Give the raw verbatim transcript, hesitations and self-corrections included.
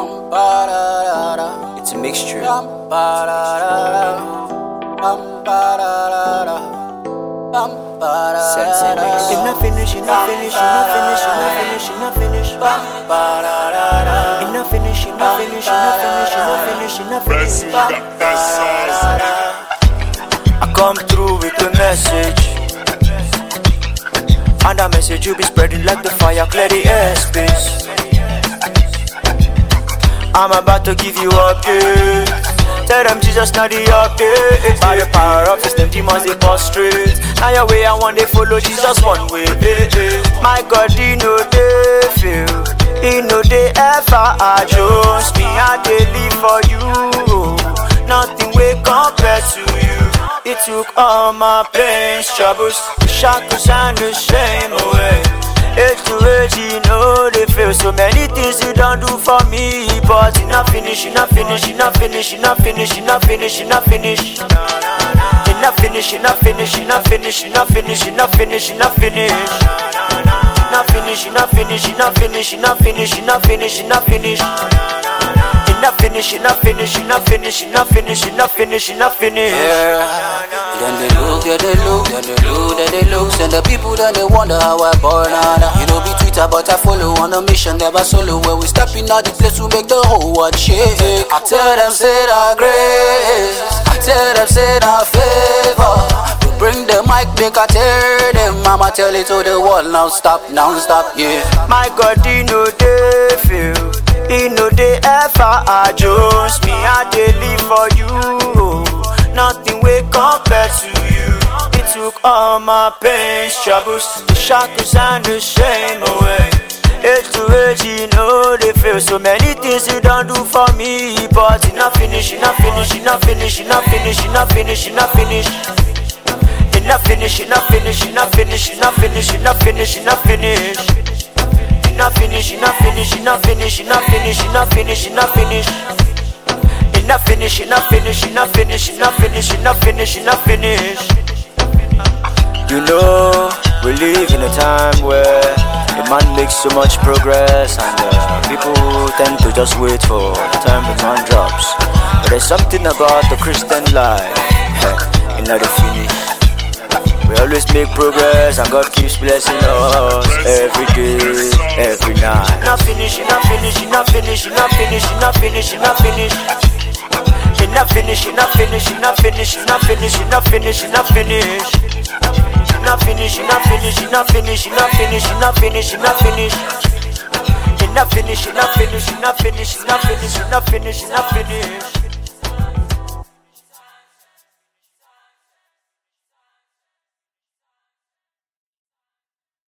It's a mixture. Sensei mix. It not finish, it not finish, it not finish, it not finish, it not finish. It not finish, it not finish, it not finish, it not finish, it not finish. I come through with a message, and that message will be spreading like the fire, clear the airspace. I'm about to give you update. Tell them Jesus not the update. By the power of his name, demons they prostrate. Now your way I want they follow Jesus one way. My God, he know they feel, he know they ever adjust me. I they live for you, nothing will compare to you. It took all my pains, troubles, the shackles and the shame away. Age to age, you know they feel so many things you don't do for me, but it not finish, it not finish, it not finish, it not finish, it not finish, it not finish. It not finish, it not finish, it not finish, it not finish, it not finish, it not finish. Not finish, it not finish, it not finish, it not finish, it not finish, it not finish. It not finish, it not finish, it not finish, it not finish, it not finish, it not finish. Then they look, then they look, then they look, then they look. And the people then they wonder how I born on. You know be Twitter but I follow on a mission, never solo. Where we step in out the place to make the whole world shake. I tell them say that grace, I tell them say that favor. We bring the mic, make I tear them. Mama tell it to the world, now stop, now stop, yeah. My God, he know they feel, he know they ever adjust me. I they live for you, nothing will compare to you. It took all my pains, troubles, the shackles and the shame away. Age to age, you know they feel so many things you don't do for me, but it not finish, it not finish, it not finish, it not finish, it not finish, it not finish. It not finish, it not finish, it not finish, it not finish, it not finish, it not finish. It not finish, it not finish, it not finish, it not finish, it not finish, it not finish. It not finish, it not finish, it not finish, it not finish, it not finish, it not finish. You know, we live in a time where a man makes so much progress and uh, people tend to just wait for the time the man drops. But there's something about the Christian life, in not the finish. We always make progress and God keeps blessing us every day, every night. Not finish, not finish, not finish, not finish, not finish, not finish. It not finish, not finish, not finish, not finish, not finish, not finish. Not finish, not finish, not finish, not finish, not finish, not finish. It not finish, not finish, not finish, not finish, not finish, not finish.